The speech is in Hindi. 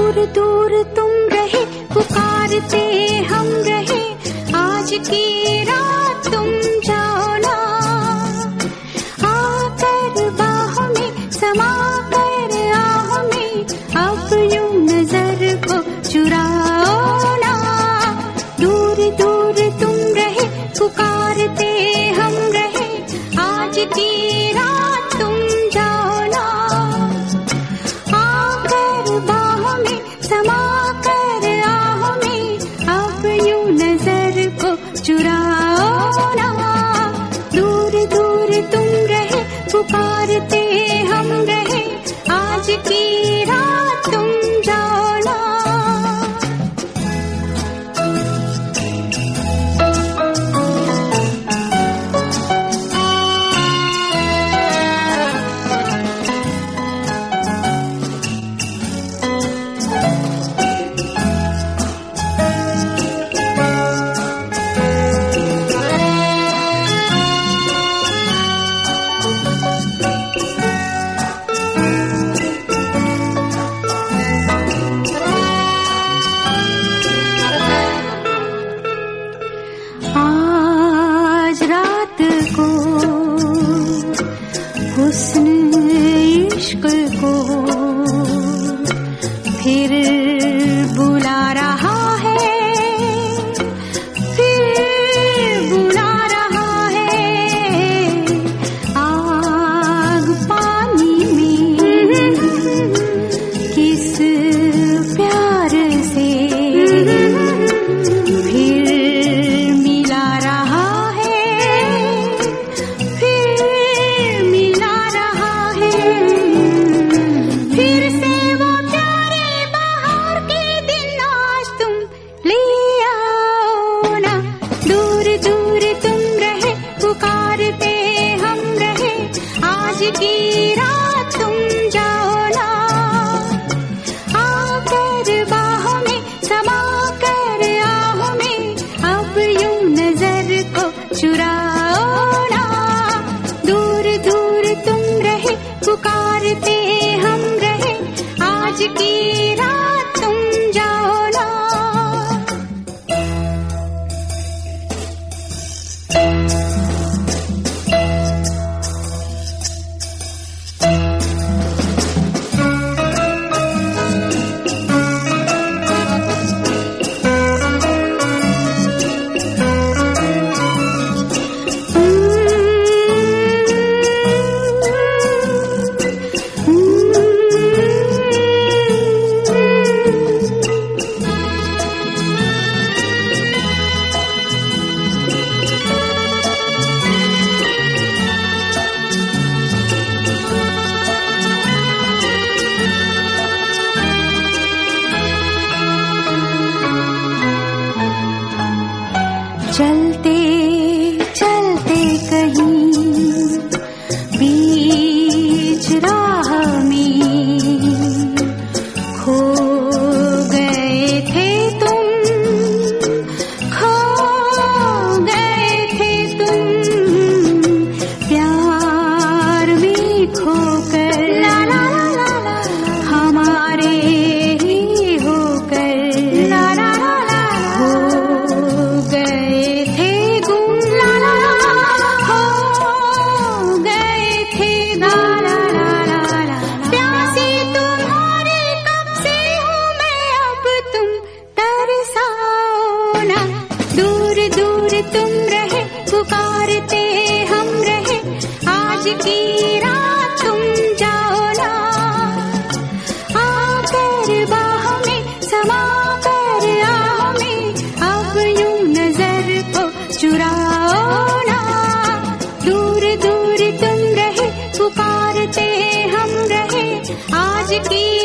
दूर दूर तुम रहे, पुकारते हम रहे, आज की रात तुम जाओ ना। आकर बाहों में समा कर आहों में, अब यूं नजर को चुराओ ना। दूर दूर तुम रहे, पुकारते हम रहे, आज की रात तुम जाओ ना। आकर बाहों में समा कर आहों में, अब यूं नजर को चुराओ ना। दूर दूर तुम रहे, पुकारते हम रहे, आज की रात तुम जाओ ना। आज रात को हुस्न इश्क को फिर बुला रहा है, फिर बुला रहा है। आग पानी में किस प्यार से फिर मिला रहा है, फिर मिला रहा है। फिर से वो प्यारे बाहर के दिन आज तुम ले आओ ना। दूर दूर तुम रहे, पुकारते हम रहे, आज की रात तुम जाओ ना। आकर बाहों में समा कर आहों में, अब यूं नजर को चुराओ ना। दूर दूर तुम रहे, पुकारते हम रहे, आज की रात तुम जाओ ना। चलते चलते कहीं बीच राह में खो गए थे तुम, खो गए थे तुम। प्यार में खोकर ला ला ला ला, हमारे ही होकर ला ला ला, हो गए थे गुम, ला ला ला, हो गए थे गुम, ला ला ला ला। प्यासी तुम्हारे कब से हूँ मैं, अब तुम तरसाओ ना। दूर दूर तुम रहे, पुकारते हम रहे, आज की रात तुम जाओ ना। आकर बाहों में समा कर आहों में, अब यूं नजर को चुराओ ना। दूर दूर तुम रहे, पुकारते हम रहे, आज की